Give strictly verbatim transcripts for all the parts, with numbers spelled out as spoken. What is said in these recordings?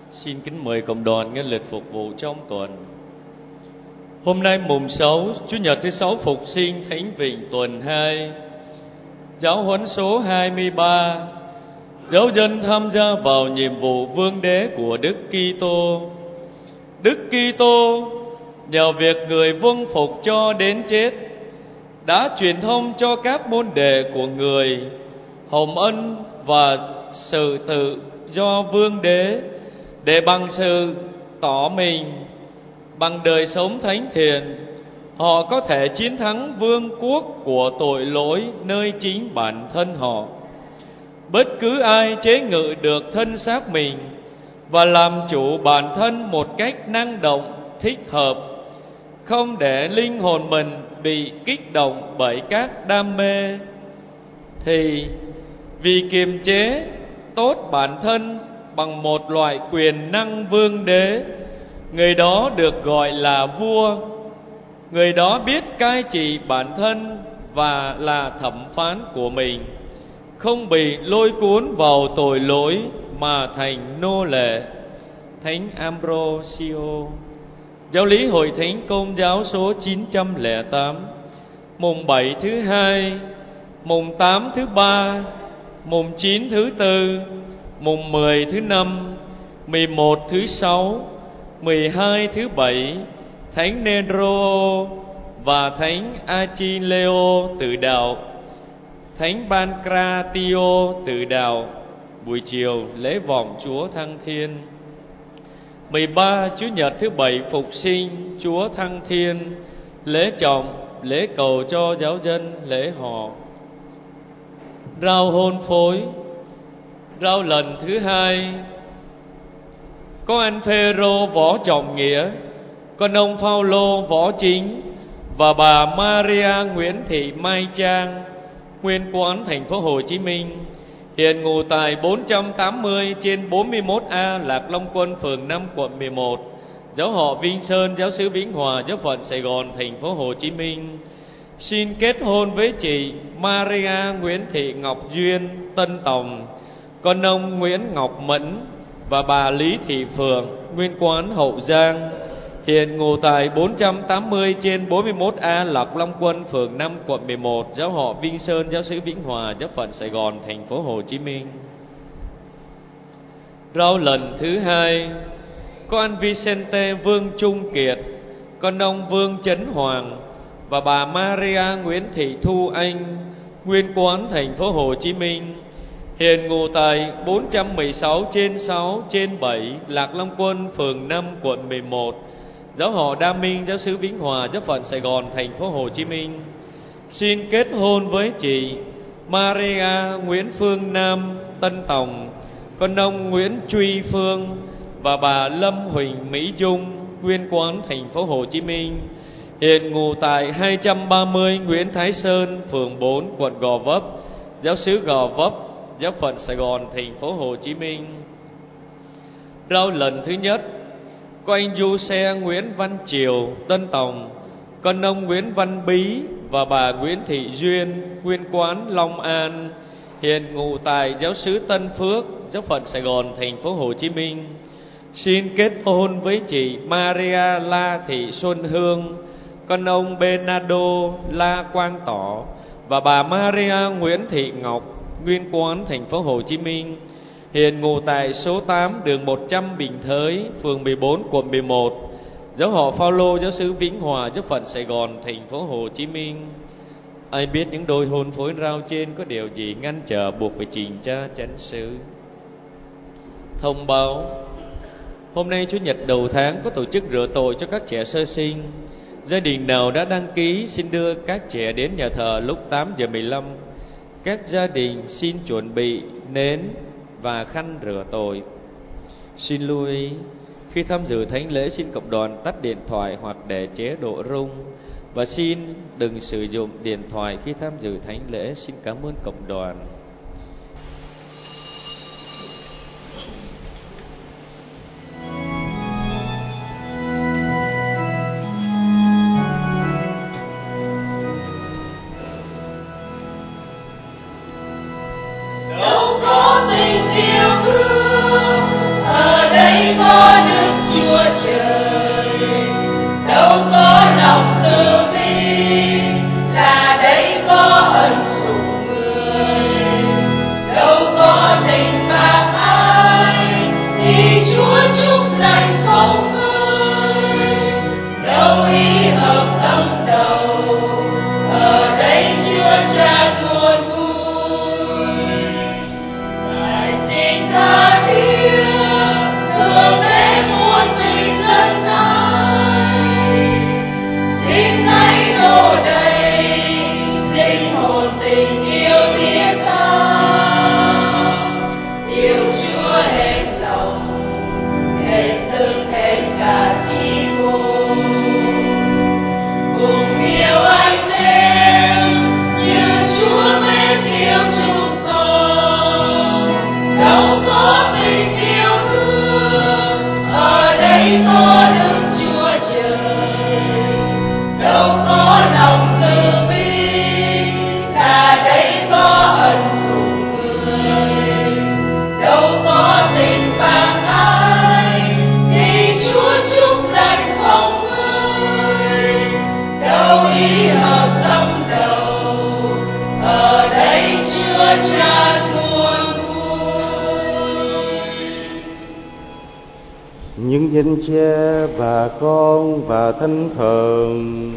Xin kính mời cộng đoàn nghe lịch phục vụ trong tuần. Hôm nay mùng sáu, Chủ nhật thứ sáu Phục sinh Thánh Vịnh tuần hai. Giáo huấn số hai mươi ba. Giáo dân tham gia vào nhiệm vụ vương đế của Đức Kitô. Đức Kitô nhờ việc người vâng phục cho đến chết đã truyền thông cho các môn đệ của người hồng ân và sự tự do vương đế, để bằng sự tỏ mình, bằng đời sống thánh thiện, họ có thể chiến thắng vương quốc của tội lỗi nơi chính bản thân họ. Bất cứ ai chế ngự được thân xác mình và làm chủ bản thân một cách năng động, thích hợp, không để linh hồn mình bị kích động bởi các đam mê, thì vì kiềm chế tốt bản thân bằng một loại quyền năng vương đế, người đó được gọi là vua. Người đó biết cai trị bản thân và là thẩm phán của mình, không bị lôi cuốn vào tội lỗi mà thành nô lệ. Thánh Ambrosio. Giáo lý Hội Thánh Công giáo số chín trăm lẻ tám, mùng bảy thứ hai, mùng tám thứ ba, mùng chín thứ tư, mùng mười thứ năm, mười một thứ sáu, mười hai thứ bảy, Thánh Nero và Thánh Achilleo tự đạo, Thánh Pancratio tự đạo. Buổi chiều lễ vọng Chúa Thăng Thiên. mười ba Chủ nhật thứ bảy Phục sinh Chúa Thăng Thiên, lễ trọng, lễ cầu cho giáo dân, lễ họ. Rao hôn phối. Rao lần thứ hai, có anh Phêrô Võ Trọng Nghĩa, con ông Phaolô Võ Chính và bà Maria Nguyễn Thị Mai Trang, nguyên quán thành phố Hồ Chí Minh, hiện ngụ tại bốn trăm tám mươi trên bốn mươi mốt A Lạc Long Quân, phường năm, quận mười một, giáo họ Vinh Sơn, giáo xứ Vĩnh Hòa, giáo phận Sài Gòn, thành phố Hồ Chí Minh. Xin kết hôn với chị Maria Nguyễn Thị Ngọc Duyên, Tân Tòng, con ông Nguyễn Ngọc Mẫn và bà Lý Thị Phượng, nguyên quán Hậu Giang, hiện ngụ tại bốn trăm tám mươi trên bốn mươi mốt A Lạc Long Quân, phường năm, quận mười một, giáo họ Vinh Sơn, giáo xứ Vĩnh Hòa, giáo phận Sài Gòn, thành phố Hồ Chí Minh. Rao lần thứ hai, có anh Vicente Vương Trung Kiệt, con ông Vương Chấn Hoàng và bà Maria Nguyễn Thị Thu Anh, nguyên quán thành phố Hồ Chí Minh, hiện ngụ tại bốn trăm mười sáu trên sáu trên bảy Lạc Long Quân, phường năm, quận mười một, giáo họ Đa Minh, giáo xứ Vĩnh Hòa, giáo phận Sài Gòn, thành phố Hồ Chí Minh. Xin kết hôn với chị Maria Nguyễn Phương Nam, Tân Tòng, con ông Nguyễn Truy Phương và bà Lâm Huỳnh Mỹ Dung, nguyên quán thành phố Hồ Chí Minh, hiện ngụ tại hai trăm ba mươi Nguyễn Thái Sơn, phường bốn, quận Gò Vấp, giáo xứ Gò Vấp, giáo phận Sài Gòn, thành phố Hồ Chí Minh. Rao lần thứ nhất, có anh Du Xe Nguyễn Văn Triều, Tân Tòng, con ông Nguyễn Văn Bí và bà Nguyễn Thị Duyên, nguyên quán Long An, hiện ngụ tại giáo xứ Tân Phước, giáo phận Sài Gòn, thành phố Hồ Chí Minh. Xin kết hôn với chị Maria La Thị Xuân Hương, con ông Bernardo La Quang Tỏ và bà Maria Nguyễn Thị Ngọc, nguyên quán thành phố Hồ Chí Minh, hiện ngụ tại số tám đường một trăm Bình Thới, phường mười bốn, quận mười một, giáo họ Phaolô, giáo xứ Vĩnh Hòa, giáo phận Sài Gòn, thành phố Hồ Chí Minh. Ai biết những đôi hôn phối rao trên có điều gì ngăn trở buộc phải trình tra chánh xứ? Thông báo: hôm nay Chủ nhật đầu tháng có tổ chức rửa tội cho các trẻ sơ sinh. Gia đình nào đã đăng ký xin đưa các trẻ đến nhà thờ lúc tám giờ mười lăm. Các gia đình xin chuẩn bị nến và khăn rửa tội. Xin lưu ý, khi tham dự thánh lễ xin cộng đoàn tắt điện thoại hoặc để chế độ rung, và xin đừng sử dụng điện thoại khi tham dự thánh lễ. Xin cảm ơn cộng đoàn. Đâu có tình yêu thương ở đây. hợp tâm đầu, ở đây Chúa Cha muôn vui. Những danh cha và con và Thánh Thần,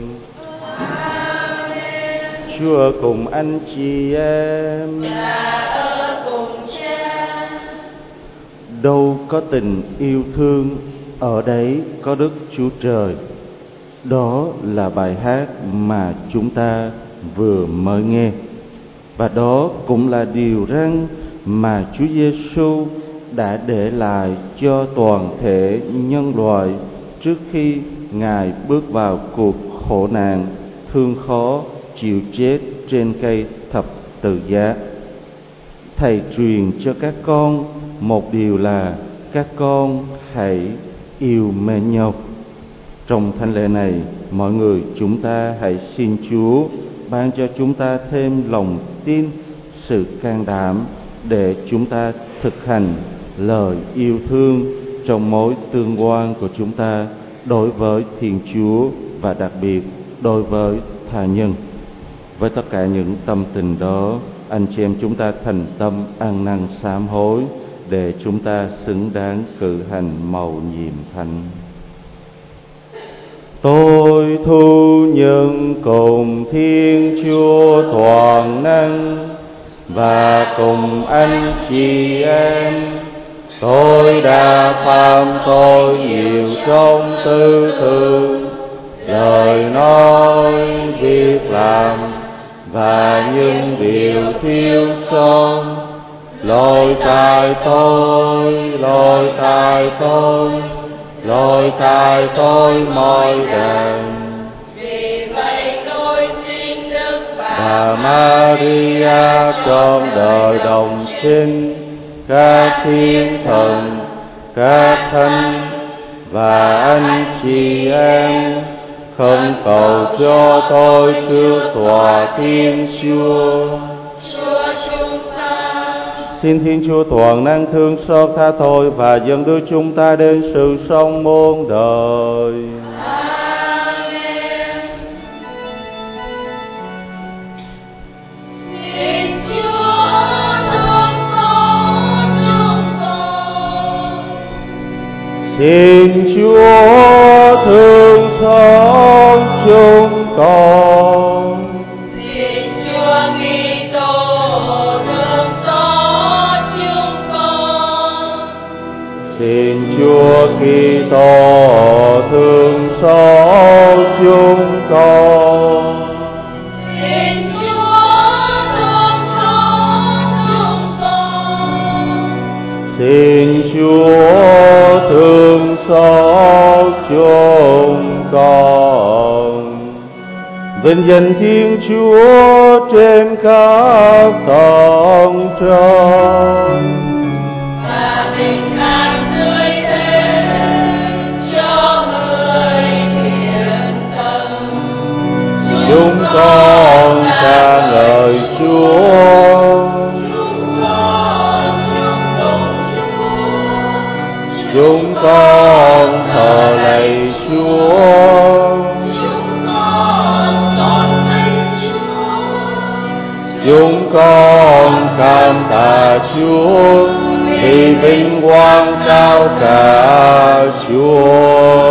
Chúa ở cùng anh chị em. Ở cùng Cha. Đâu có tình yêu thương, ở đấy có Đức Chúa Trời. Đó là bài hát mà chúng ta vừa mới nghe, và đó cũng là điều răn mà Chúa Giêsu đã để lại cho toàn thể nhân loại trước khi Ngài bước vào cuộc khổ nạn thương khó chịu chết trên cây thập tự giá. Thầy truyền cho các con một điều là các con hãy yêu mến nhau. Trong thánh lễ này, mọi người chúng ta hãy xin Chúa ban cho chúng ta thêm lòng tin, sự can đảm để chúng ta thực hành lời yêu thương trong mối tương quan của chúng ta đối với Thiên Chúa và đặc biệt đối với tha nhân. Với tất cả những tâm tình đó, anh chị em chúng ta thành tâm ăn năn sám hối để chúng ta xứng đáng cử hành mầu nhiệm thánh. Tôi thu nhận cùng Thiên Chúa toàn năng và cùng anh chị em, tôi đã phạm tội nhiều trong tư tưởng, lời nói, việc làm và những điều thiếu sót. Lỗi tại tôi, lỗi tại tôi, lỗi tại tôi mọi đàn. Vì vậy tôi xin Đức Bà Maria trong đời đồng sinh, các thiên thần, các thánh và anh chị em khẩn cầu cho tôi trước tòa Thiên Chúa. Chúa chúng ta. Xin Thiên Chúa toàn năng thương xót tha tội và dẫn đưa chúng ta đến sự sống muôn đời. Amen. Xin Chúa thương xót chúng con. Xin Chúa thương xót chúng con. Xin Chúa Kitô thương xót chúng con. Xin Chúa Kitô thương xót chúng con. Xin Chúa thương xót chúng con. Xin Chúa thương xót chúng con. Vinh danh Thiên Chúa trên các tầng trời. Và bình an tươi thế cho người thiện tâm. Chúng con ca ngợi Chúa. Chúng con chúc tụng Chúa. Chúng con thờ lạy Chúa. Chúng con tôn vinh Chúa. Chúng con cảm tạ Chúa vì vinh quang cao cả Chúa.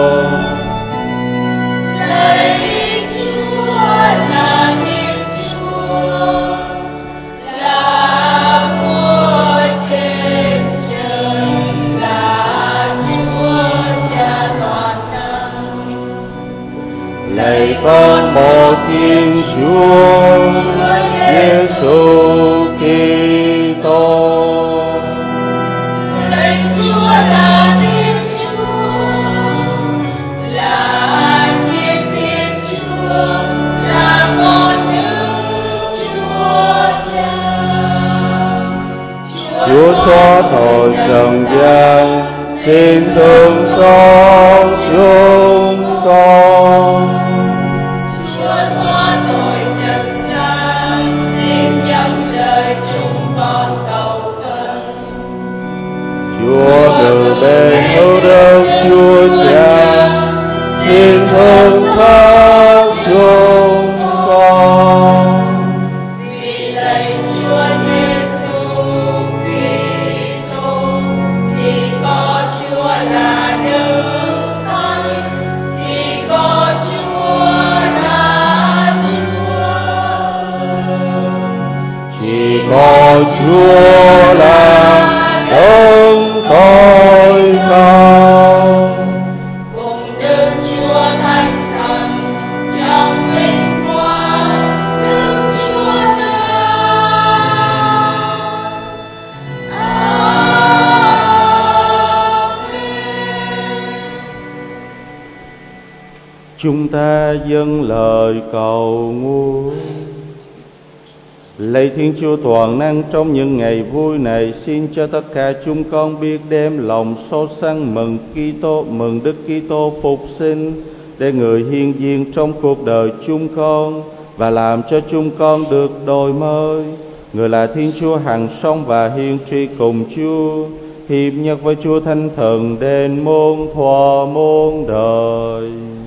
Lạy Chúa là Thiên Chúa, là vua trên trời, là Chúa Cha toàn năng. Lạy con một Thiên Chúa Giêsu Kitô. Lạy Chúa là Thiên Chúa, là trên Thiên Chúa, là con Đức Chúa Cha. Chúa xóa tội trần gian, xin thương xót chúng con. Chúa xóa tội trần gian, xin nhắm đời chúng con cầu khẩn. Chúa từ bên hữu đức Chúa Cha, xin thương xót chúng Chúa là đấng tối cao. Cùng Đức Chúa Thánh Thần trong vinh quang Đức Chúa Cha. Chúng ta dâng lời cầu nguyện. Lạy Thiên Chúa toàn năng, trong những ngày vui này, xin cho tất cả chúng con biết đem lòng sốt sắng mừng Kitô, mừng Đức Kitô phục sinh, để Người hiện diện trong cuộc đời chúng con và làm cho chúng con được đổi mới. Người là Thiên Chúa hằng sống và hiển trị cùng Chúa, hiệp nhất với Chúa Thánh Thần đến muôn thuở muôn đời.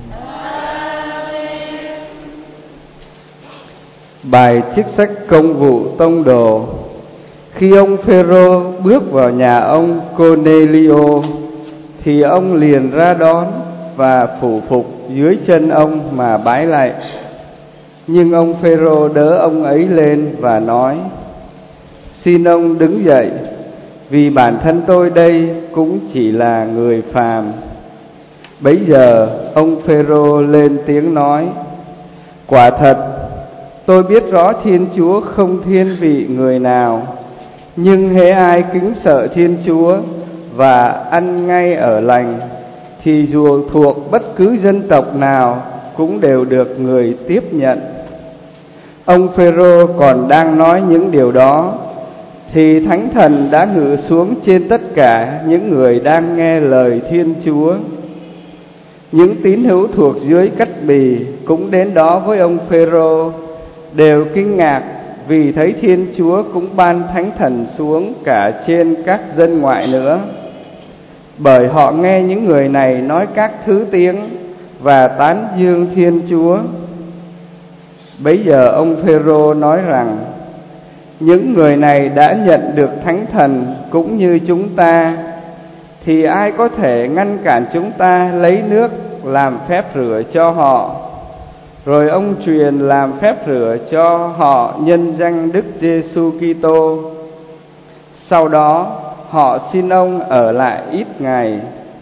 Bài trích sách Công vụ Tông Đồ. Khi ông Phêrô bước vào nhà ông Cornelio, thì ông liền ra đón và phủ phục dưới chân ông mà bái lạy. Nhưng ông Phêrô đỡ ông ấy lên và nói: Xin ông đứng dậy, vì bản thân tôi đây cũng chỉ là người phàm. Bấy giờ ông Phêrô lên tiếng nói: Quả thật, tôi biết rõ Thiên Chúa không thiên vị người nào, nhưng hễ ai kính sợ Thiên Chúa và ăn ngay ở lành, thì dù thuộc bất cứ dân tộc nào cũng đều được người tiếp nhận. Ông Phêrô còn đang nói những điều đó, thì Thánh Thần đã ngự xuống trên tất cả những người đang nghe lời Thiên Chúa. Những tín hữu thuộc dưới Cắt Bì cũng đến đó với ông Phêrô, đều kinh ngạc vì thấy Thiên Chúa cũng ban Thánh Thần xuống cả trên các dân ngoại nữa, bởi họ nghe những người này nói các thứ tiếng và tán dương Thiên Chúa. Bấy giờ ông Phêrô nói rằng: Những người này đã nhận được Thánh Thần cũng như chúng ta, thì ai có thể ngăn cản chúng ta lấy nước làm phép rửa cho họ? Rồi ông truyền làm phép rửa cho họ nhân danh Đức Giêsu Kitô. Sau đó họ xin ông ở lại ít ngày.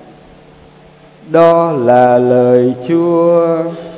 Đó là lời Chúa.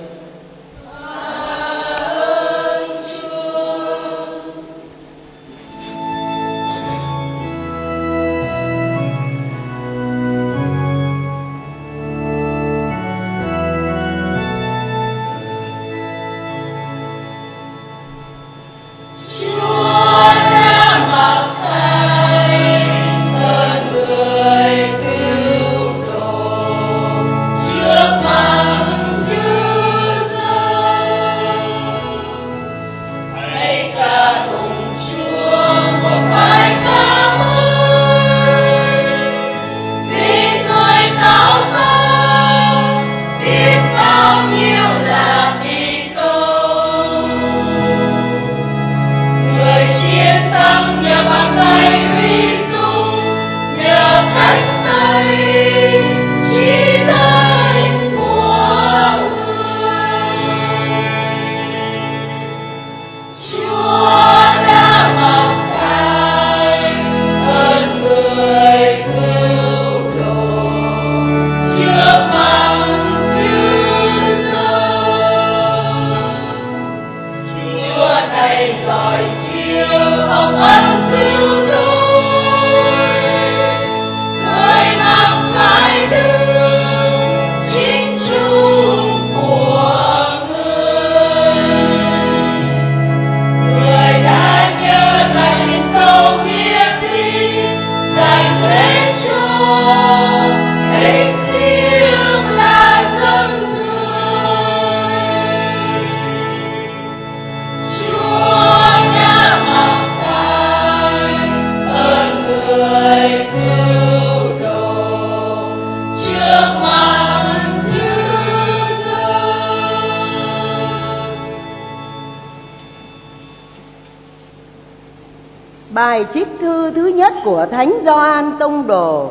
Bài trích thư thứ nhất của Thánh Gioan Tông Đồ.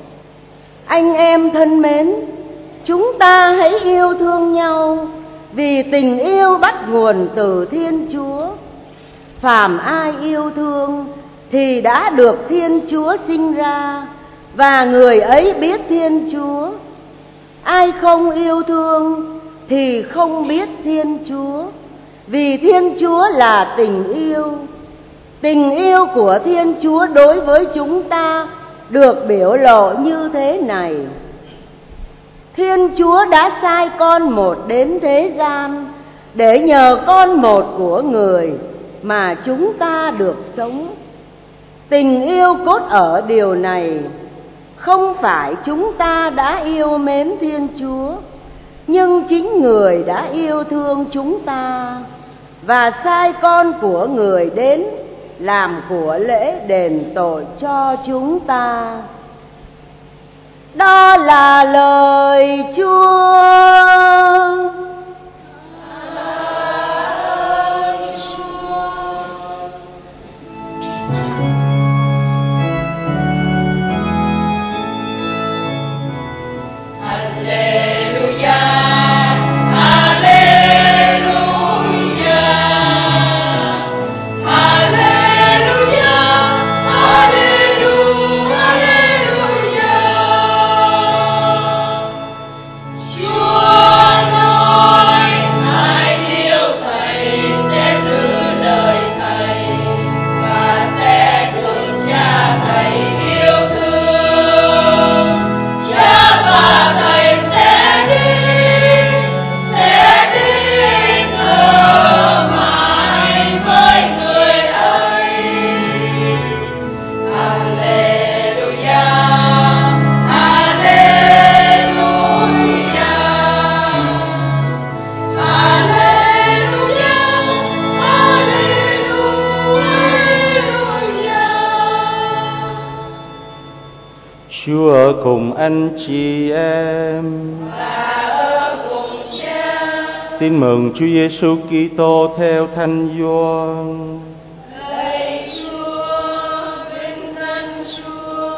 Anh em thân mến, chúng ta hãy yêu thương nhau, vì tình yêu bắt nguồn từ Thiên Chúa. Phàm ai yêu thương thì đã được Thiên Chúa sinh ra, và người ấy biết Thiên Chúa. Ai không yêu thương thì không biết Thiên Chúa, vì Thiên Chúa là tình yêu. Tình yêu của Thiên Chúa đối với chúng ta được biểu lộ như thế này: Thiên Chúa đã sai con một đến thế gian để nhờ con một của người mà chúng ta được sống. Tình yêu cốt ở điều này, không phải chúng ta đã yêu mến Thiên Chúa, nhưng chính người đã yêu thương chúng ta và sai con của người đến làm của lễ đền tội cho chúng ta. Đó là lời Chúa. Chúa ở cùng anh chị em. Và ở cùng Cha. Tin mừng Chúa Giêsu Kitô theo Thánh Gioan. Lạy Chúa, vinh danh Chúa.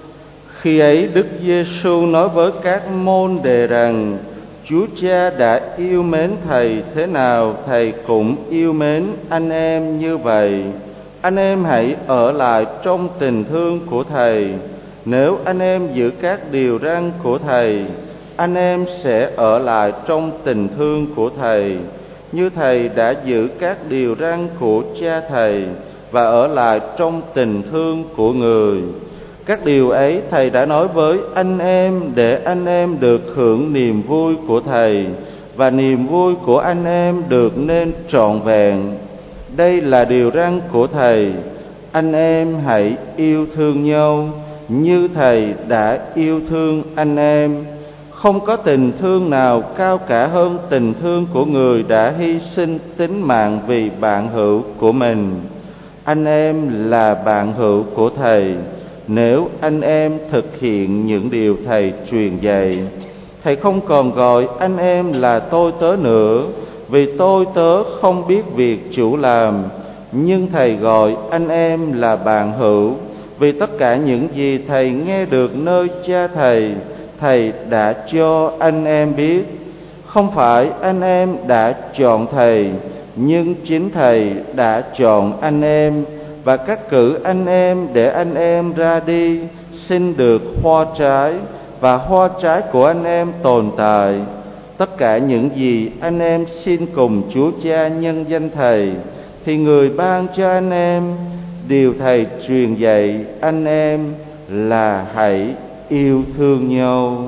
Khi ấy Đức Giêsu nói với các môn đệ rằng: Chúa Cha đã yêu mến Thầy thế nào, Thầy cũng yêu mến anh em như vậy. Anh em hãy ở lại trong tình thương của Thầy. Nếu anh em giữ các điều răn của Thầy, anh em sẽ ở lại trong tình thương của Thầy, như Thầy đã giữ các điều răn của Cha Thầy và ở lại trong tình thương của Người. Các điều ấy Thầy đã nói với anh em để anh em được hưởng niềm vui của Thầy, và niềm vui của anh em được nên trọn vẹn. Đây là điều răn của Thầy: anh em hãy yêu thương nhau như Thầy đã yêu thương anh em. Không có tình thương nào cao cả hơn tình thương của người đã hy sinh tính mạng vì bạn hữu của mình. Anh em là bạn hữu của Thầy nếu anh em thực hiện những điều Thầy truyền dạy. Thầy không còn gọi anh em là tôi tớ nữa, vì tôi tớ không biết việc chủ làm, nhưng Thầy gọi anh em là bạn hữu, vì tất cả những gì Thầy nghe được nơi Cha Thầy, Thầy đã cho anh em biết. Không phải anh em đã chọn Thầy, nhưng chính Thầy đã chọn anh em và cắt cử anh em để anh em ra đi, xin được hoa trái, và hoa trái của anh em tồn tại. Tất cả những gì anh em xin cùng Chúa Cha nhân danh Thầy, thì Người ban cho anh em. Điều Thầy truyền dạy anh em là hãy yêu thương nhau.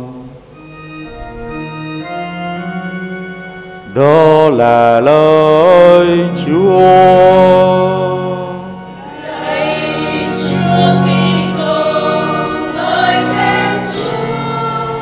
Đó là lời Chúa. Lạy Chúa Kitô, lời khen Chúa.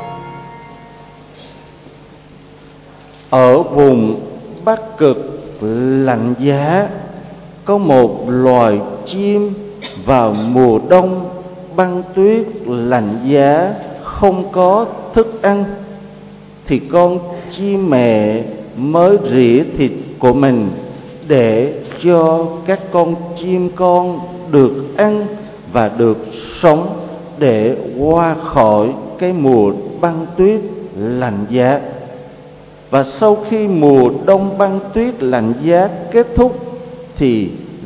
Ở vùng Bắc Cực lạnh giá, có một loài chim vào mùa đông băng tuyết lạnh giá không có thức ăn, thì con chim mẹ mới rỉa thịt của mình để cho các con chim con được ăn và được sống, để qua khỏi cái mùa băng tuyết lạnh giá. Và sau khi mùa đông băng tuyết lạnh giá kết thúc, thì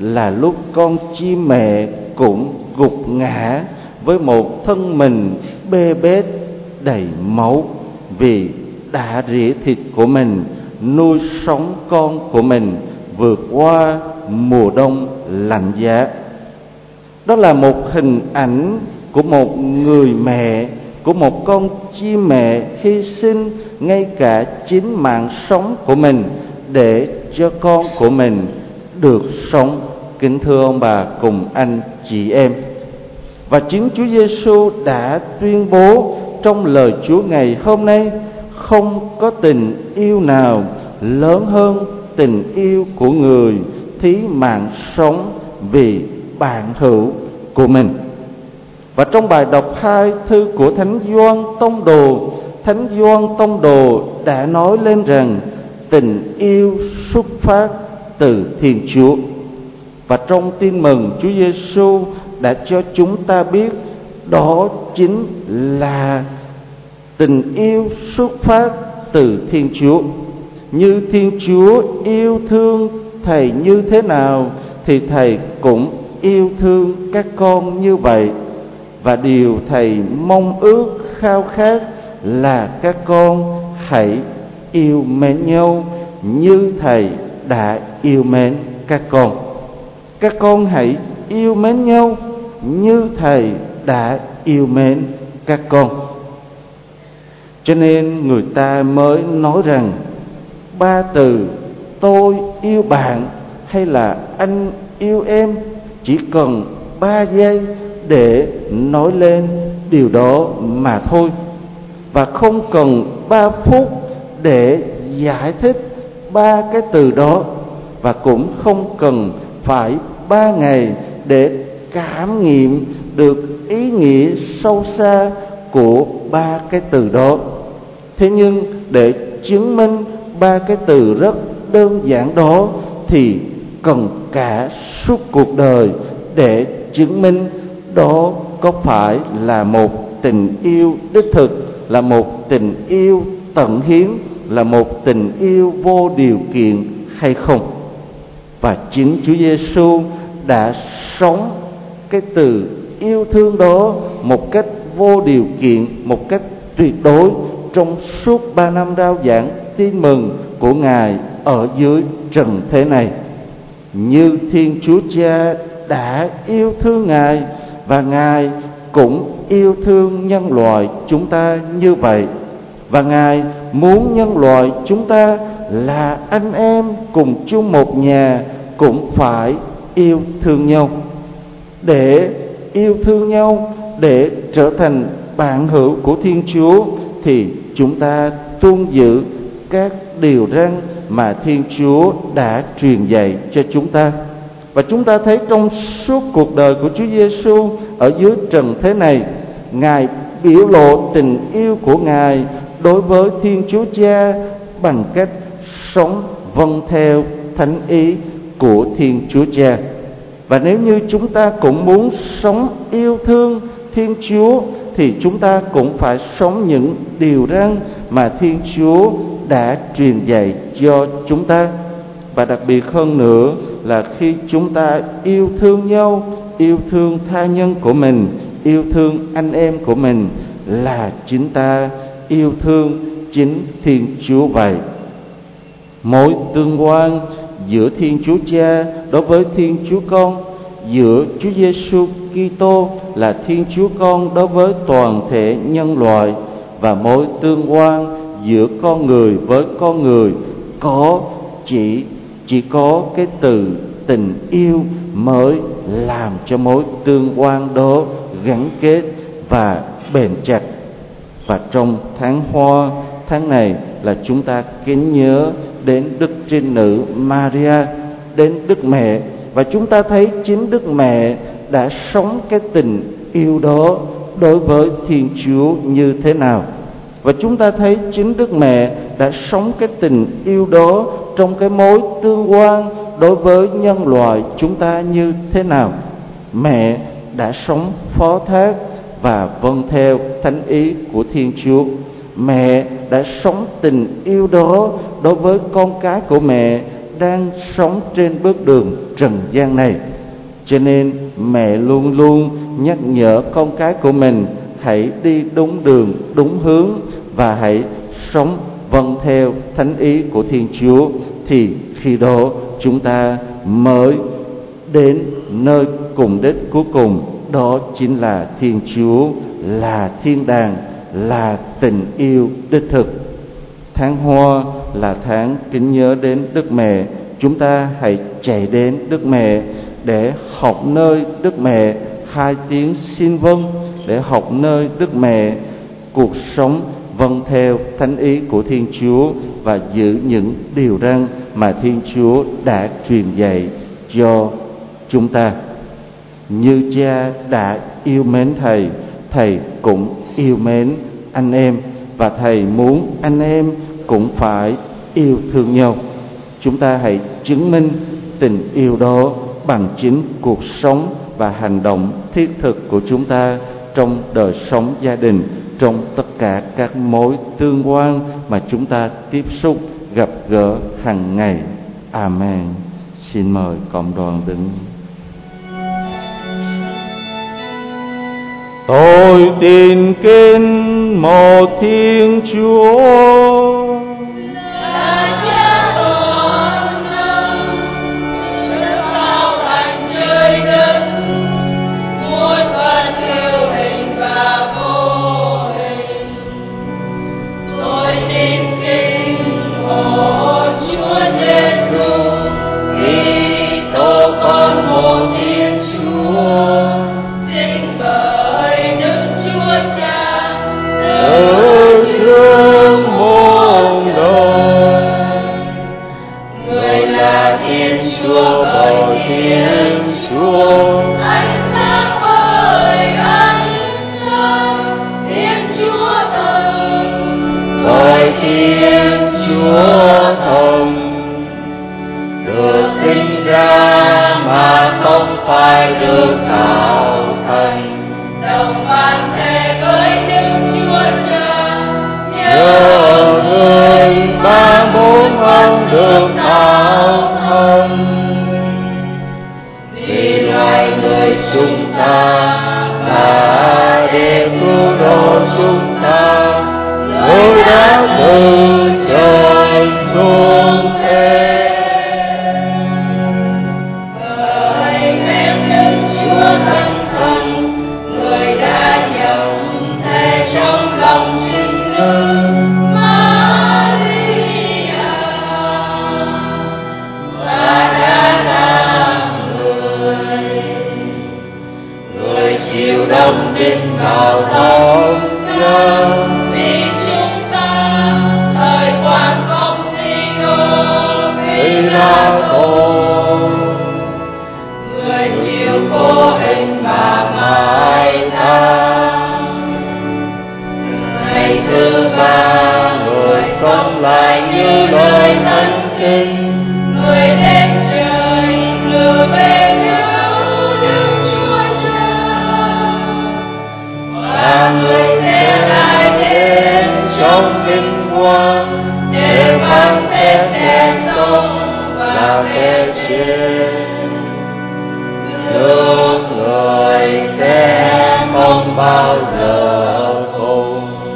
là lúc con chim mẹ cũng gục ngã với một thân mình bê bết đầy máu, vì đã rỉa thịt của mình nuôi sống con của mình vượt qua mùa đông lạnh giá. Đó là một hình ảnh của một người mẹ, của một con chim mẹ hy sinh ngay cả chính mạng sống của mình để cho con của mình được sống. Kính thưa ông bà cùng anh chị em, và chính Chúa Giêsu đã tuyên bố trong lời Chúa ngày hôm nay: không có tình yêu nào lớn hơn tình yêu của người thí mạng sống vì bạn hữu của mình. Và trong bài đọc hai thư của Thánh Gioan Tông Đồ, Thánh Gioan Tông Đồ đã nói lên rằng tình yêu xuất phát từ Thiên Chúa. Và trong Tin Mừng, Chúa Giêsu đã cho chúng ta biết đó chính là tình yêu xuất phát từ Thiên Chúa. Như Thiên Chúa yêu thương Thầy như thế nào thì Thầy cũng yêu thương các con như vậy. Và điều Thầy mong ước khao khát là các con hãy yêu mến nhau như Thầy đã yêu mến các con. Các con hãy yêu mến nhau như Thầy đã yêu mến các con. Cho nên người ta mới nói rằng ba từ tôi yêu bạn hay là anh yêu em chỉ cần ba giây để nói lên điều đó mà thôi, và không cần ba phút để giải thích ba cái từ đó, và cũng không cần phải ba ngày để cảm nghiệm được ý nghĩa sâu xa của ba cái từ đó. Thế nhưng để chứng minh ba cái từ rất đơn giản đó thì cần cả suốt cuộc đời để chứng minh đó có phải là một tình yêu đích thực, là một tình yêu tận hiến, là một tình yêu vô điều kiện hay không. Và chính Chúa Giêsu đã sống cái từ yêu thương đó một cách vô điều kiện, một cách tuyệt đối trong suốt ba năm rao giảng Tin Mừng của Ngài ở dưới trần thế này. Như Thiên Chúa Cha đã yêu thương Ngài, và Ngài cũng yêu thương nhân loại chúng ta như vậy. Và Ngài muốn nhân loại chúng ta là anh em cùng chung một nhà cũng phải yêu thương nhau. Để yêu thương nhau, để trở thành bạn hữu của Thiên Chúa thì chúng ta tuân giữ các điều răn mà Thiên Chúa đã truyền dạy cho chúng ta. Và chúng ta thấy trong suốt cuộc đời của Chúa Giêsu ở dưới trần thế này, Ngài biểu lộ tình yêu của Ngài đối với Thiên Chúa Cha bằng cách sống vâng theo thánh ý của Thiên Chúa Cha. Và nếu như chúng ta cũng muốn sống yêu thương Thiên Chúa thì chúng ta cũng phải sống những điều răn mà Thiên Chúa đã truyền dạy cho chúng ta. Và đặc biệt hơn nữa là khi chúng ta yêu thương nhau, yêu thương tha nhân của mình, yêu thương anh em của mình, là chính ta yêu thương chính Thiên Chúa vậy. Mối tương quan giữa Thiên Chúa Cha đối với Thiên Chúa Con, giữa Chúa Giêsu Kitô là Thiên Chúa Con đối với toàn thể nhân loại, và mối tương quan giữa con người với con người có chỉ chỉ có cái từ tình yêu mới làm cho mối tương quan đó gắn kết và bền chặt. Và trong tháng Hoa, tháng này là chúng ta kính nhớ đến Đức Trinh Nữ Maria, đến Đức Mẹ, và chúng ta thấy chính Đức Mẹ đã sống cái tình yêu đó đối với Thiên Chúa như thế nào. Và chúng ta thấy chính Đức Mẹ đã sống cái tình yêu đó trong cái mối tương quan đối với nhân loại chúng ta như thế nào. Mẹ đã sống phó thác và vâng theo thánh ý của Thiên Chúa. Mẹ đã sống tình yêu đó đối với con cái của mẹ đang sống trên bước đường trần gian này. Cho nên mẹ luôn luôn nhắc nhở con cái của mình hãy đi đúng đường, đúng hướng và hãy sống vâng theo thánh ý của Thiên Chúa, thì khi đó chúng ta mới đến nơi cùng đích cuối cùng, đó chính là Thiên Chúa, là thiên đàng, là tình yêu đích thực. Tháng Hoa là tháng kính nhớ đến Đức Mẹ. Chúng ta hãy chạy đến Đức Mẹ để học nơi Đức Mẹ hai tiếng xin vâng, để học nơi Đức Mẹ cuộc sống vâng theo thánh ý của Thiên Chúa và giữ những điều răn mà Thiên Chúa đã truyền dạy cho chúng ta. Như Cha đã yêu mến Thầy, Thầy cũng yêu mến anh em, và Thầy muốn anh em cũng phải yêu thương nhau. Chúng ta hãy chứng minh tình yêu đó bằng chính cuộc sống và hành động thiết thực của chúng ta trong đời sống gia đình, trong tất cả các mối tương quan mà chúng ta tiếp xúc, gặp gỡ hàng ngày. Amen. Xin mời cộng đoàn đứng. Tôi tin kính một Thiên Chúa, là Cha toàn năng, được tạo thành trời đất, muôn phần hữu hình và vô hình. Tôi tin kính một Chúa Giêsu, Kitô con một Thiên Chúa, sinh bởi Đức Chúa Cha từ trước muôn đời. Người là Thiên Chúa bởi Thiên Chúa, ánh sáng bởi ánh sáng, Thiên Chúa Thần Bởi Thiên Chúa Thần được sinh ra mà không phải được tạo thành, đồng bản thể với Đức Chúa Cha, nhờ người ba bốn ông được tạo thành. Vì loài người chúng ta và để cứu độ chúng ta, người đã từ trời xuống thế. bởi phép Đức Chúa Thánh Thần, người đã nhập thể trong lòng trinh nữ Maria và đã làm người. Người chịu đóng đinh vào thập giá vì chúng ta, thời quan phong Thi-ô vì đau khổ. Người chịu khổ hình mà mai táng. Ngày thứ ba, người sống lại như lời thánh kinh. Người lên trời, ngự về hữu Đức Chúa Cha. Và người sẽ lại đến trong vinh quang để phán xét kẻ sống và kẻ chết. Nước người sẽ không bao giờ khô.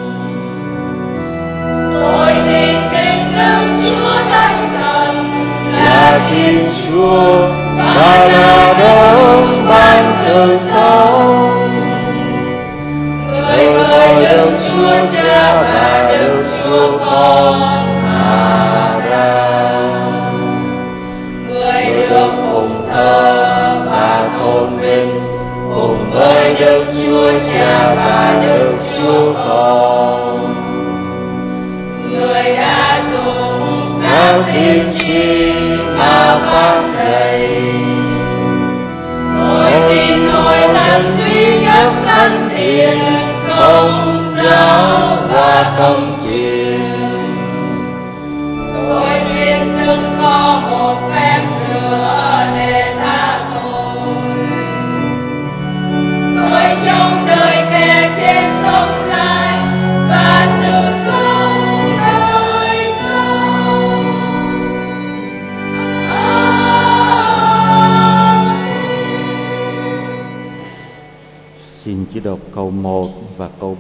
Tôi tin kính Đức Chúa Thánh Thần, Là Thiên Chúa và là đấng ban sự sống. người với Đức Chúa Cha và Đức Chúa Con mà ra. Người được phụng thờ và tôn vinh cùng với Đức Chúa Cha và Đức Chúa Con. Người đã dùng các tiên tri mà phán dạy. Tôi tin Hội Thánh duy nhất thánh thiện, công giáo và công truyền. Tôi tuyên xưng có một phép rửa để tha tội. Tôi trong đời kẻ chết sống lại và sự sống đời sau.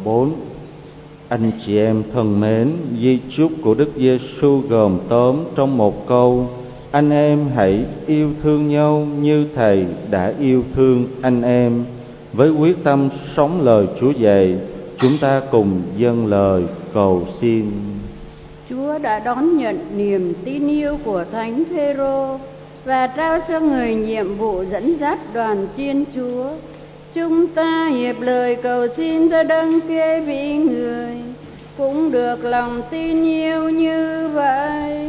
bốn. Anh chị em thân mến, di chúc của Đức Giêsu gồm tóm trong một câu: anh em hãy yêu thương nhau như Thầy đã yêu thương anh em. Với quyết tâm sống lời Chúa dạy, chúng ta cùng dâng lời cầu xin. Chúa đã đón nhận niềm tin yêu của Thánh Phêrô và trao cho người nhiệm vụ dẫn dắt đoàn chiên Chúa. Chúng ta hiệp lời cầu xin cho đấng kế vị người cũng được lòng tin yêu như vậy.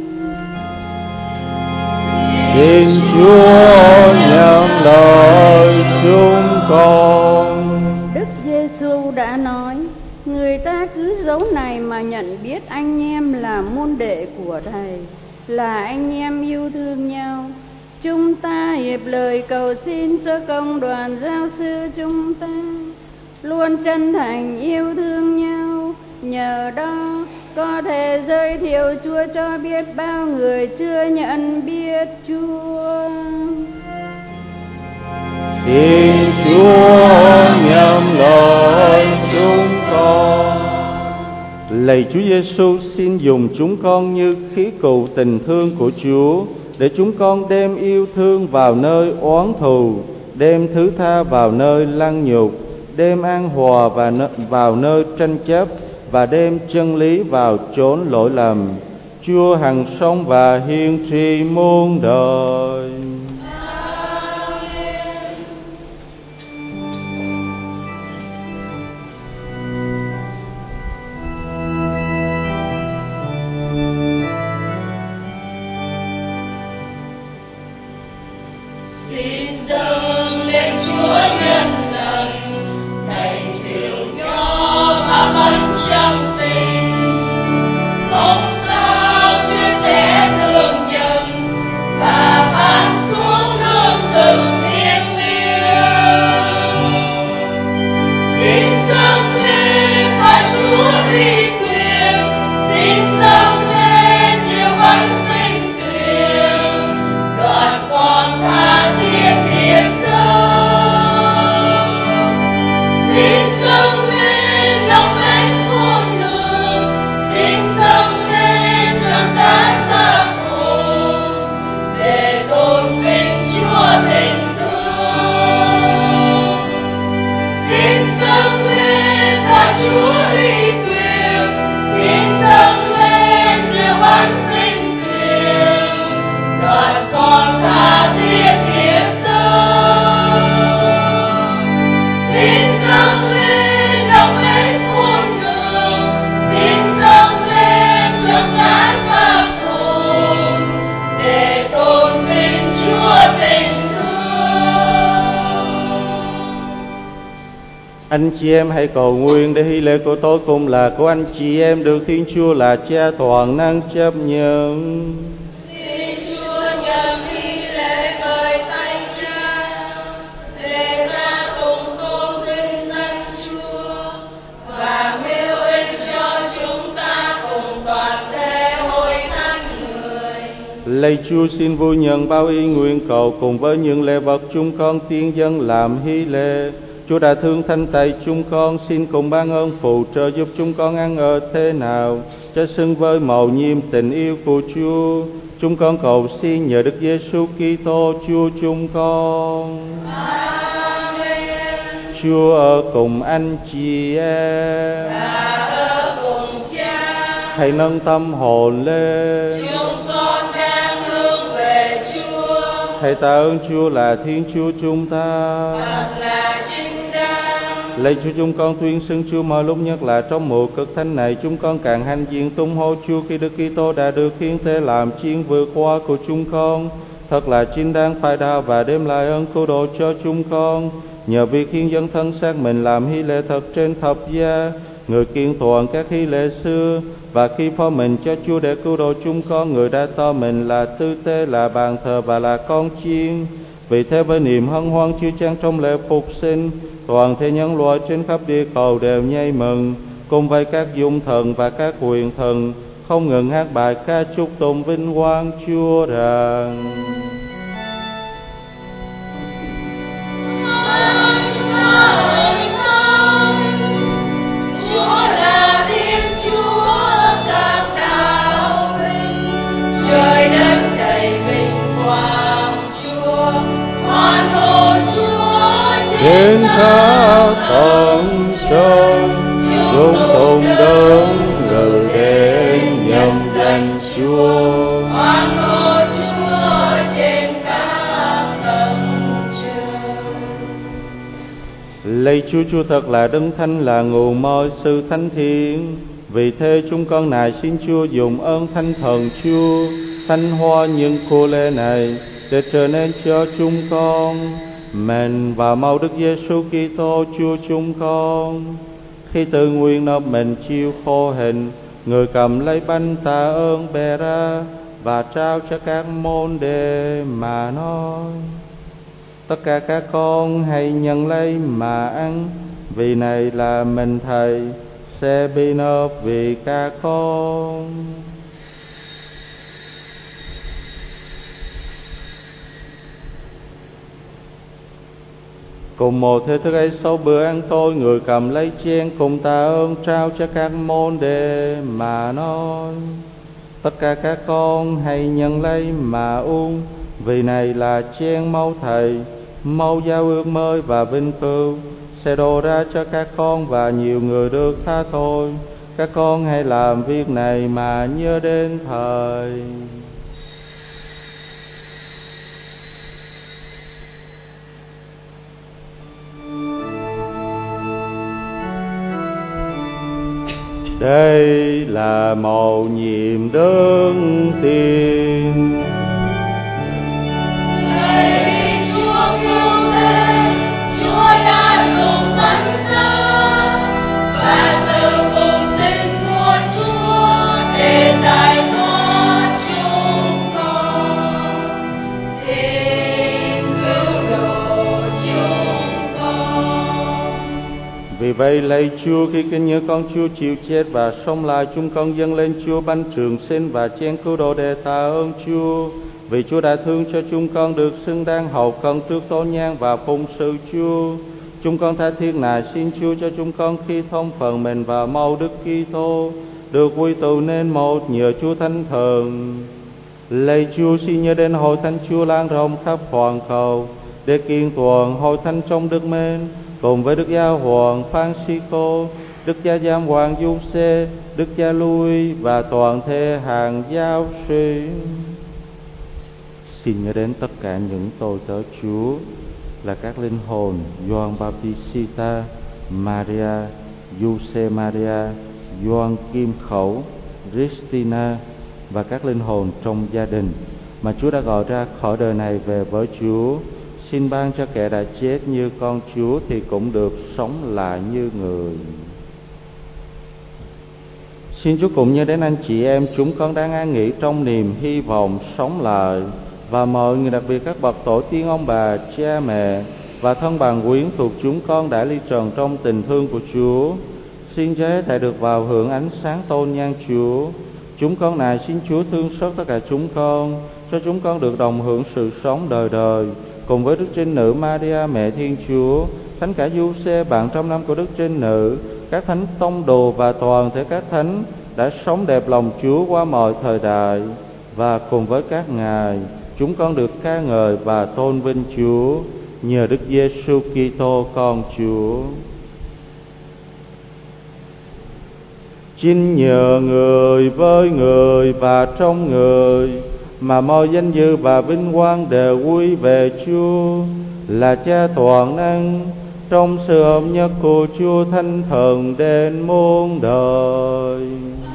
Xin Chúa nhận lời chúng con. Đức Giêsu đã nói: người ta cứ dấu này mà nhận biết anh em là môn đệ của Thầy, là anh em yêu thương nhau. Chúng ta hiệp lời cầu xin cho công đoàn giáo sư chúng ta luôn chân thành yêu thương nhau, nhờ đó có thể giới thiệu Chúa cho biết bao người chưa nhận biết Chúa. Xin Chúa nhận lời chúng con. Lạy Chúa Giêsu, xin dùng chúng con như khí cụ tình thương của Chúa, để chúng con đem yêu thương vào nơi oán thù, đem thứ tha vào nơi lăng nhục, đem an hòa vào nơi tranh chấp, và đem chân lý vào chốn lỗi lầm. Chúa hằng sống và hiên tri muôn đời. Anh chị em hãy cầu nguyện để hy lễ của tôi cùng là của anh chị em được Thiên Chúa là Cha toàn năng chấp nhận. Xin Chúa nhận hy lễ bởi tay Cha, để ta cùng tôn vinh danh Chúa và mưu ích cho chúng ta cùng toàn thể hội thánh người. Lạy Chúa, xin vui nhận bao ý nguyện cầu cùng với những lễ vật chúng con tiên dâng làm hy lễ. Chúa đã thương thanh tẩy chúng con, xin cùng ban ơn phù trợ giúp chúng con ăn ở thế nào cho xứng với mầu nhiệm tình yêu của Chúa. Chúng con cầu xin nhờ Đức Giêsu Kitô Chúa chúng con. Amen. Chúa ở cùng anh chị em. Và ở cùng Cha. Hãy nâng tâm hồn lên. Chúng con đang hướng về Chúa. Hãy tạ ơn Chúa là Thiên Chúa chúng ta. Thật là chính đáng. Lạy Chúa, chúng con tuyên xưng Chúa mọi lúc, nhất là trong mùa cực thánh này, chúng con càng hãnh diện tung hô Chúa khi Đức Kitô đã được hiến tế làm chiên vượt qua của chúng con. Thật là chính đáng phải đau và đem lại ơn cứu độ cho chúng con. Nhờ việc hiến dâng thân xác mình làm hy lễ thật trên thập giá, người kiện toàn các hy lễ xưa, và khi phó mình cho Chúa để cứu độ chúng con, người đã tỏ mình là tư tế, là bàn thờ và là con chiên. Vì thế với niềm hân hoan chứa chan trong lễ phục sinh, toàn thể nhân loại trên khắp địa cầu đều nhảy mừng, cùng với các dung thần và các quyền thần không ngừng hát bài ca chúc tụng vinh quang Chúa rằng: đớn ngự đến nhân danh Chúa. Oan của Chúa trên các tầng trời. Lạy Chúa, Chúa thật là đấng thánh, là nguồn mọi sự thánh thiện. Vì thế chúng con nài xin Chúa dùng ơn Thánh Thần Chúa thanh hoa những cô lê này để trở nên cho chúng con mệnh và mau Đức Giêsu Kitô Chúa chúng con. Khi tự nguyện nộp mình chịu khổ hình, Người cầm lấy bánh tạ ơn bè ra và trao cho các môn đệ mà nói: tất cả các con hãy nhận lấy mà ăn, vì này là mình Thầy sẽ bị nộp vì các con. Cùng một thế thức ấy, sau bữa ăn tối, Người cầm lấy chén cùng tạ ơn trao cho các môn đệ mà nói: tất cả các con hãy nhận lấy mà uống, vì này là chén máu Thầy, máu giao ước mới và vinh cửu, sẽ đổ ra cho các con và nhiều người được tha tội. Các con hãy làm việc này mà nhớ đến Thầy. Đây là mầu nhiệm đấng tiên. Lạy Chúa cứu thế, Chúa đã dùng thánh giá và sự phục sinh của Chúa để giải thoát chúng con. Xin cứu độ chúng con. Vì vậy lạy Chúa, khi kính nhớ con Chúa chịu chết và sống lại, chúng con dâng lên Chúa bánh trường sinh và chén cứu độ để tạ ơn Chúa. Vì Chúa đã thương cho chúng con được xứng đáng hầu cận trước tôn nhang và phụng sự Chúa. Chúng con tha thiết nài xin Chúa cho chúng con khi thông phần mình và mau Đức Kitô được quy tụ nên một nhờ Chúa Thánh Thần. Lạy Chúa, xin nhớ đến hội thánh Chúa lan rộng khắp toàn cầu để kiên tuần hội thánh trong đức mến, cùng với Đức Giáo hoàng Francisco, Đức Cha Giám hoàng Giuse, Đức Cha Louis và toàn thể hàng giáo sĩ. Xin nhớ đến tất cả những tôi tớ Chúa là các linh hồn Gioan Baptista, Maria, Giuse Maria, Gioan Kim Khẩu, Christina và các linh hồn trong gia đình mà Chúa đã gọi ra khỏi đời này về với Chúa. Xin ban cho kẻ đã chết như con Chúa thì cũng được sống lại như người. Xin Chúa cũng nhớ đến anh chị em chúng con đang an nghỉ trong niềm hy vọng sống lại, và mọi người, đặc biệt các bậc tổ tiên, ông bà, cha mẹ và thân bằng quyến thuộc chúng con đã ly trần trong tình thương của Chúa. Xin cho hết thảy được vào hưởng ánh sáng tôn nhang Chúa. Chúng con nài xin Chúa thương xót tất cả chúng con, cho chúng con được đồng hưởng sự sống đời đời cùng với Đức Trinh Nữ Maria mẹ Thiên Chúa, Thánh cả Giuse bạn trăm năm của Đức Trinh Nữ, các thánh tông đồ và toàn thể các thánh đã sống đẹp lòng Chúa qua mọi thời đại. Và cùng với các ngài, chúng con được ca ngợi và tôn vinh Chúa nhờ Đức Giêsu Kitô con Chúa. Chính nhờ người, với người và trong người mà mọi danh dự và vinh quang đều quy về Chúa là Cha toàn năng, trong sự hợp nhất của Chúa Thánh Thần đến muôn đời.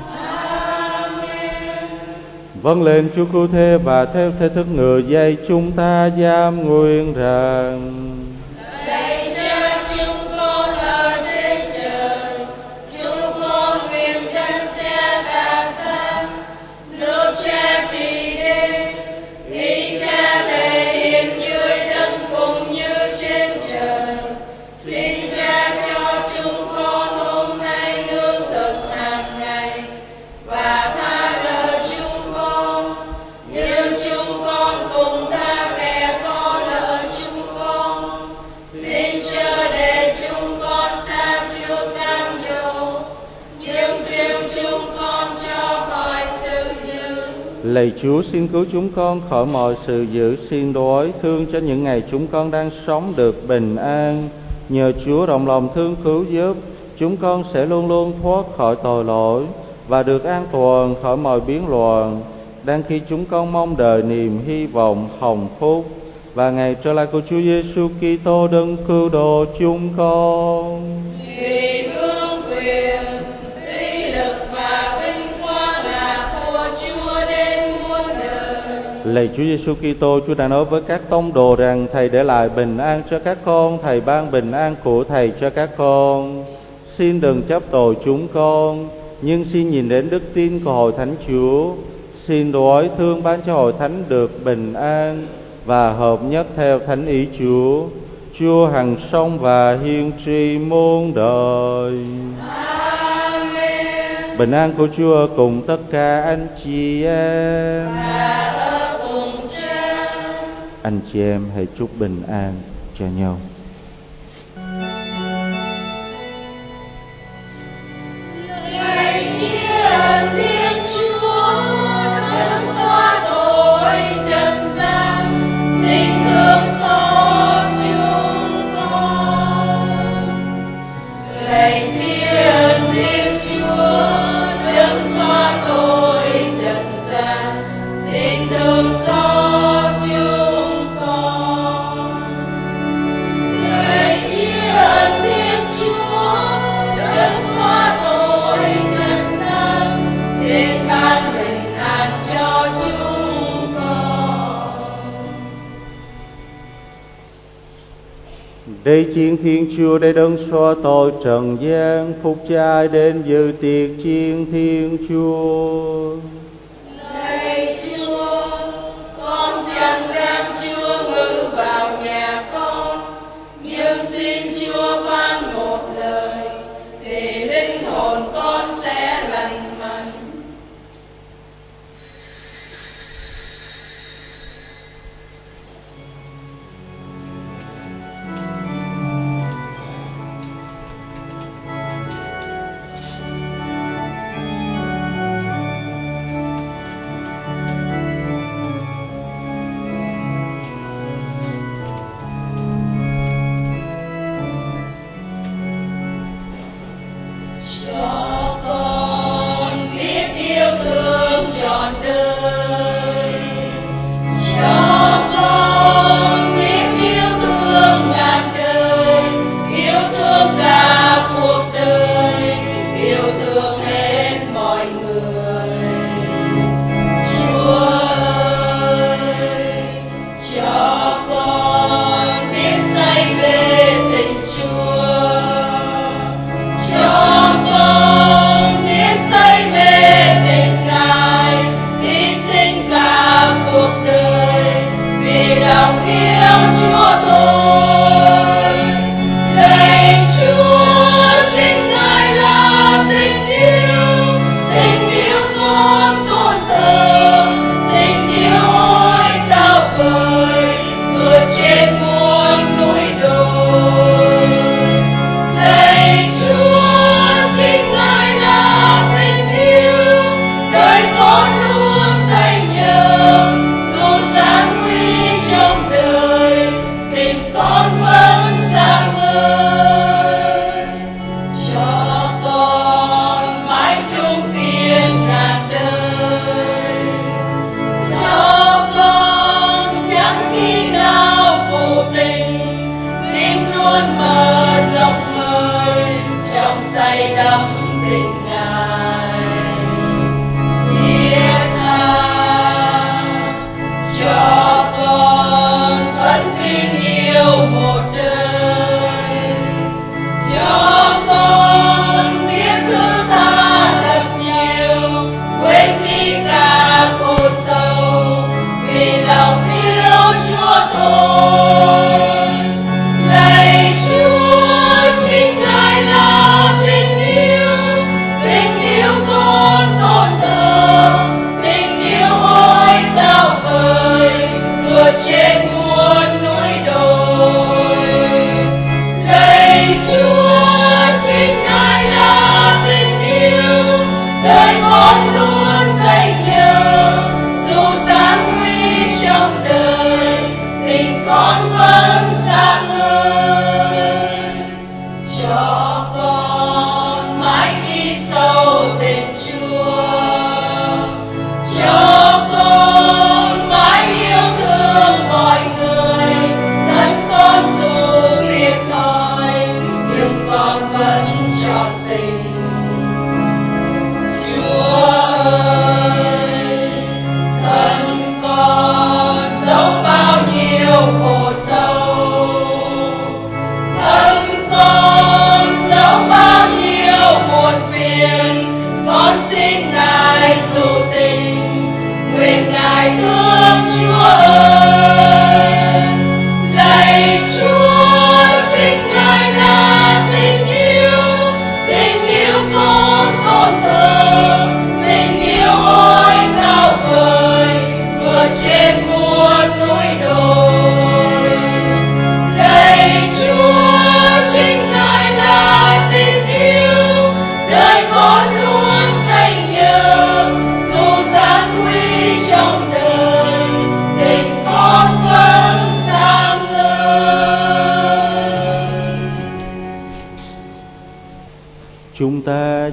Vâng lên Chúa cứu thế, và theo thế thức người dạy chúng ta giam nguyện rằng: Lạy Cha chúng con ở trên trời, chúng con nguyện chân Cha đã sáng, nước Cha trị đến, ý Cha thể hiện dưới đất cũng như trên trời. Xin Cha cho chúng con hôm nay lương thực hàng ngày, và tha nợ chúng con như chúng con cùng tha kẻ có nợ chúng con. Xin chớ để chúng con xa chịu cám dỗ, nhưng cứu chúng con cho khỏi sự dữ. Lạy Chúa, xin cứu chúng con khỏi mọi sự dữ, xin đối thương cho những ngày chúng con đang sống được bình an. Nhờ Chúa rộng lòng thương cứu giúp, chúng con sẽ luôn luôn thoát khỏi tội lỗi và được an toàn khỏi mọi biến loạn, đang khi chúng con mong đợi niềm hy vọng hồng phúc và ngày trở lại của Chúa Giêsu Kitô đấng cứu độ chúng con. Vì vương quyền, uy lực và vinh quang là của Chúa đến muôn đời. Lạy Chúa Giêsu Kitô, Chúa đã nói với các tông đồ rằng Thầy để lại bình an cho các con, Thầy ban bình an của Thầy cho các con. Xin đừng chấp tội chúng con, nhưng xin nhìn đến đức tin của hội thánh Chúa. Xin đói thương ban cho hội thánh được bình an và hợp nhất theo thánh ý Chúa. Chúa hằng sống và hiên tri muôn đời. Amen. Bình an của Chúa cùng tất cả anh chị em. Và ở cùng Cha. Anh chị em hãy chúc bình an cho nhau. Lạy Thiên Thiên Chúa, đấng xóa tội trần gian, xin thương xót chúng con. Lạy Thiên Thiên Chúa, đấng xóa tội trần gian, xin thương xót chúng con. Lạy Thiên Thiên Chúa, đấng xóa tội trần gian, xin ban bình an cho chúng con. Đây chiên Thiên Chúa để đấng xóa tội trần gian, phúc trai đến dự tiệc chiên Thiên Chúa. Lạy Chúa, con chẳng đem Chúa ngự vào nhà con, nhưng xin Chúa ban một lời, thì linh hồn con sẽ lành mạnh. Cho con biết yêu thương trọn đời, cho con biết yêu thương ngàn đời, yêu thương cả cuộc đời, yêu thương hết mọi người. Chúa ơi, cho con biết say mê tình Chúa, cho con biết say mê tình Ngài, hy sinh cả cuộc đời vì lòng yêu Chúa thôi. Lạy Chúa, chính Ngài là tình yêu, tình yêu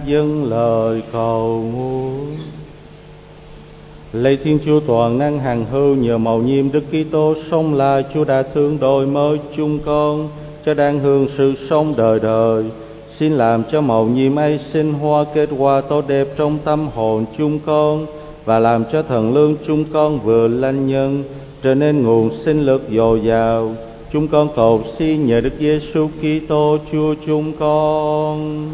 dâng lời cầu muốn. Lạy Thiên Chúa toàn năng hằng hữu, nhờ mầu nhiệm Đức Kitô sống lại, Chúa đã thương đổi mới chúng con cho đang hưởng sự sống đời đời. Xin làm cho mầu nhiệm ấy sinh hoa kết quả tốt đẹp trong tâm hồn chúng con, và làm cho thần lương chúng con vừa lành nhân trở nên nguồn sinh lực dồi dào. Chúng con cầu xin nhờ Đức Giêsu Kitô Chúa chúng con.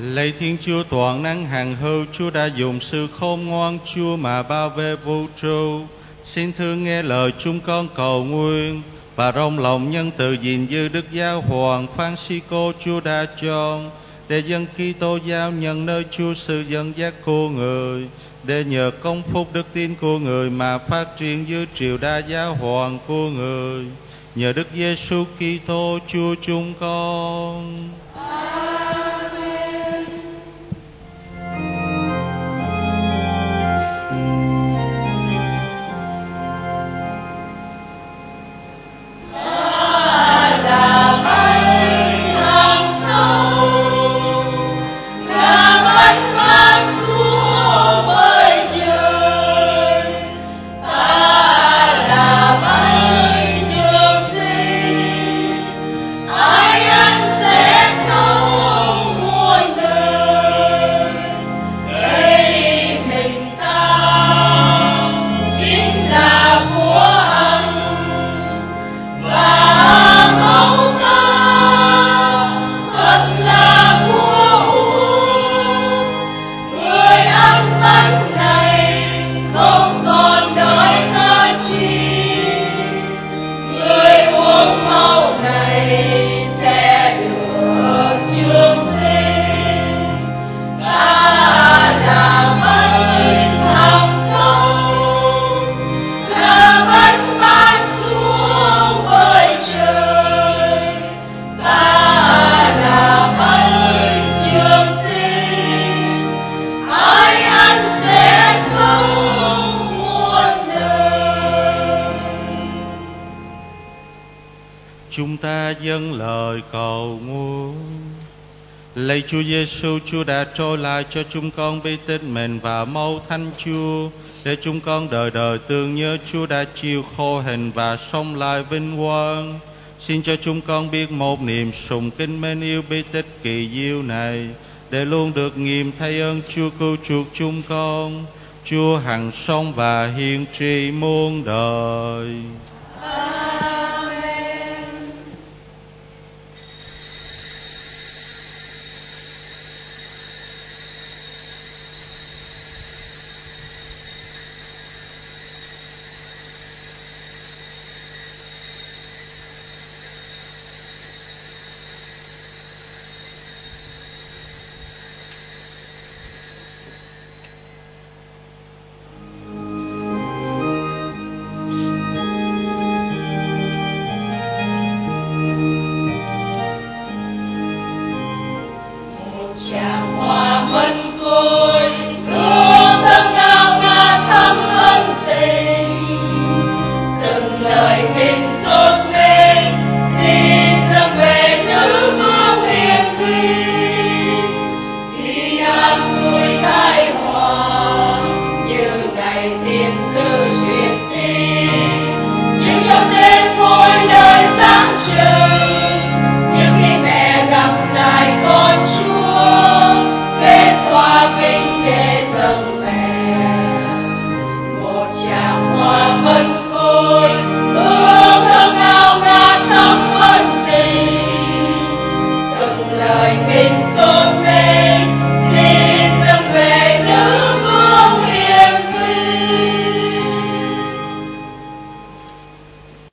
Lạy Thiên Chúa toàn năng hằng hữu, Chúa đã dùng sự khôn ngoan Chúa mà bảo vệ vũ trụ. Xin thương nghe lời chúng con cầu nguyện và rộng lòng nhân từ gìn giữ Đức Giáo Hoàng Francisco Chúa đã chọn để dân Kitô giáo nhận nơi Chúa sự dẫn dắt của người, để nhờ công phúc đức tin của người mà phát triển dưới triều đa giáo hoàng của người. Nhờ Đức Giêsu Kitô Chúa chúng con. Chúng ta dâng lời cầu nguyện. Lạy Chúa Giêsu, Chúa đã trôi lại cho chúng con bi tích mình và máu Thánh Chúa, để chúng con đời đời tưởng nhớ Chúa đã chịu khổ hình và sống lại vinh quang. Xin cho chúng con biết một niềm sùng kính mến yêu bi tích kỳ diệu này, để luôn được nghiệm thấy ơn Chúa cứu chuộc chúng con. Chúa hằng sống và hiển trị muôn đời.